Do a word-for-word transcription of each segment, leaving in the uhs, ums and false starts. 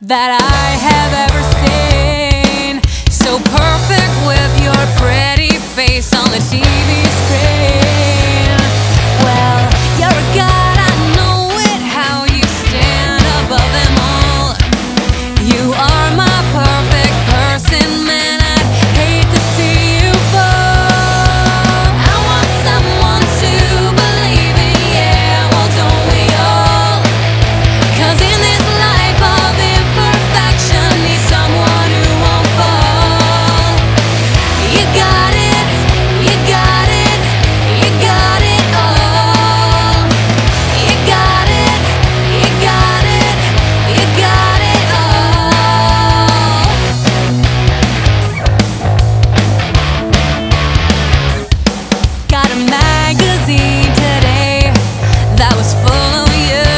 that I have ever seen. So perfect with your pretty face on the T V screen. Well, you're a god, I know it, how you stand above them all. You are my perfect person, man, I'd hate to see you fall. I want someone to believe in, yeah, well don't we all? 'Cause in this life of imperfection, need someone who won't fall. You got it, you got it, you got it all. You got it, you got it, you got it all. Got a magazine today that was full of you.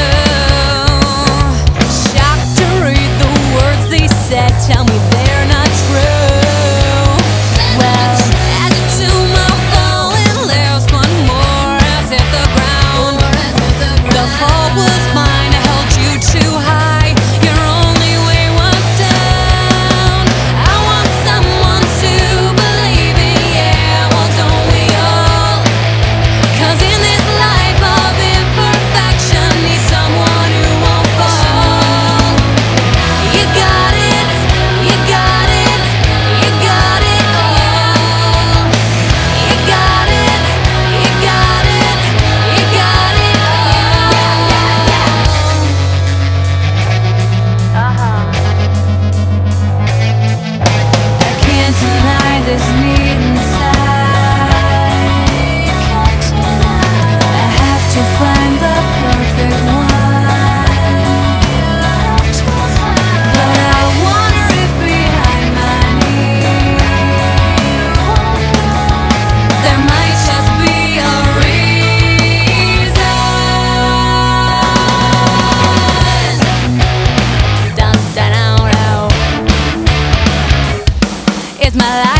Shocked to read the words they said, tell me they're not true. Well, added to my falling, there's one more else hit the ground. The hope was mine, I held you too high, your only way was down. I want someone to believe in, yeah, well don't we all? 'Cause in this life of imperfection, need someone who won't fall. You got it, you got it, you got it all. You got it, you got it, you got it all. Uh-huh. I can't deny this need inside. I have to find the perfect one. But I wonder if behind my knee there might just be a reason. Dun, dun, dun, dun. It's my life.